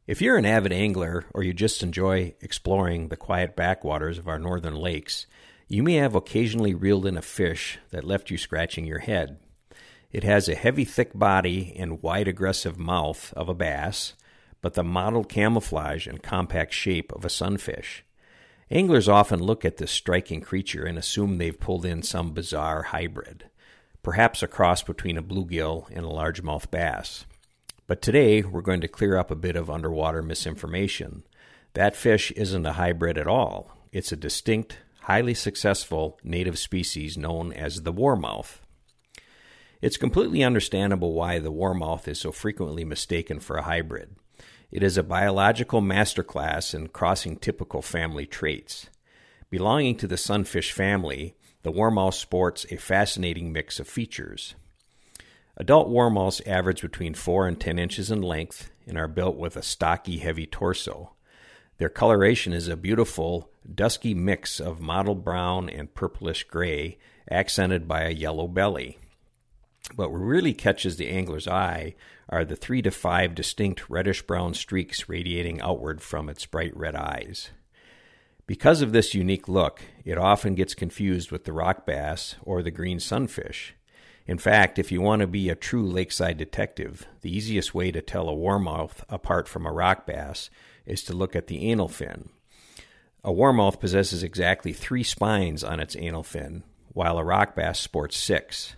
If you're an avid angler or you just enjoy exploring the quiet backwaters of our northern lakes, you may have occasionally reeled in a fish that left you scratching your head. It has a heavy, thick body and wide, aggressive mouth of a bass, but the mottled camouflage and compact shape of a sunfish. Anglers often look at this striking creature and assume they've pulled in some bizarre hybrid, perhaps a cross between a bluegill and a largemouth bass. But today, we're going to clear up a bit of underwater misinformation. That fish isn't a hybrid at all. It's a distinct, highly successful native species known as the warmouth. It's completely understandable why the warmouth is so frequently mistaken for a hybrid. It is a biological masterclass in crossing typical family traits. Belonging to the sunfish family, the warmouth sports a fascinating mix of features. Adult warmouths average between 4 and 10 inches in length and are built with a stocky, heavy torso. Their coloration is a beautiful, dusky mix of mottled brown and purplish gray, accented by a yellow belly. But what really catches the angler's eye are the 3 to 5 distinct reddish-brown streaks radiating outward from its bright red eyes. Because of this unique look, it often gets confused with the rock bass or the green sunfish. In fact, if you want to be a true lakeside detective, the easiest way to tell a warmouth apart from a rock bass is to look at the anal fin. A warmouth possesses exactly 3 spines on its anal fin, while a rock bass sports 6.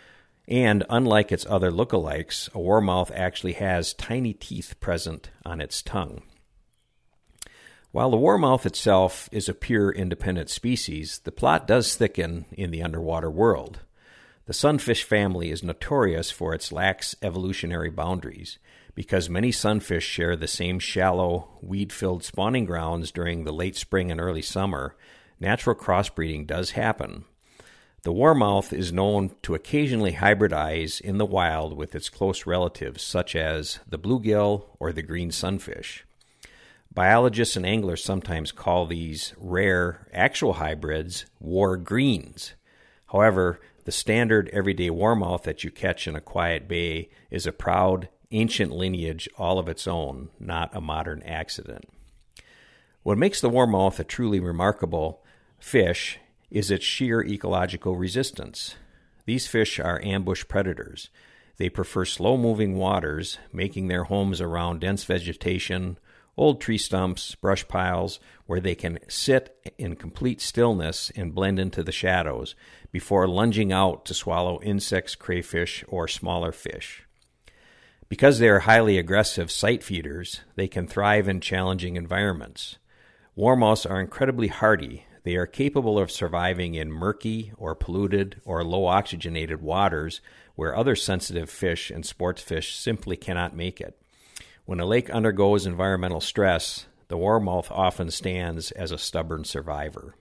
And unlike its other lookalikes, a warmouth actually has tiny teeth present on its tongue. While the warmouth itself is a pure independent species, the plot does thicken in the underwater world. The sunfish family is notorious for its lax evolutionary boundaries. Because many sunfish share the same shallow, weed-filled spawning grounds during the late spring and early summer, natural crossbreeding does happen. The warmouth is known to occasionally hybridize in the wild with its close relatives, such as the bluegill or the green sunfish. Biologists and anglers sometimes call these rare, actual hybrids war greens. However, the standard everyday warmouth that you catch in a quiet bay is a proud, ancient lineage all of its own, not a modern accident. What makes the warmouth a truly remarkable fish is its sheer ecological resistance. These fish are ambush predators. They prefer slow-moving waters, making their homes around dense vegetation, old tree stumps, brush piles, where they can sit in complete stillness and blend into the shadows before lunging out to swallow insects, crayfish, or smaller fish. Because they are highly aggressive sight feeders, they can thrive in challenging environments. Warmouths are incredibly hardy. They are capable of surviving in murky or polluted or low-oxygenated waters where other sensitive fish and sports fish simply cannot make it. When a lake undergoes environmental stress, the warmouth often stands as a stubborn survivor.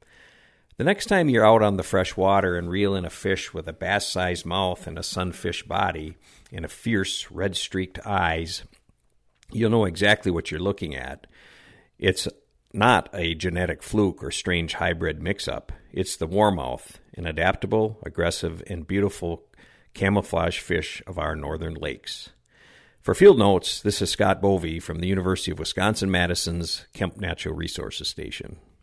The next time you're out on the fresh water and reel in a fish with a bass-sized mouth and a sunfish body and a fierce red-streaked eyes, you'll know exactly what you're looking at. It's not a genetic fluke or strange hybrid mix-up. It's the warmouth, an adaptable, aggressive, and beautiful camouflage fish of our northern lakes. For Field Notes, this is Scott Bovee from the University of Wisconsin-Madison's Kemp Natural Resources Station.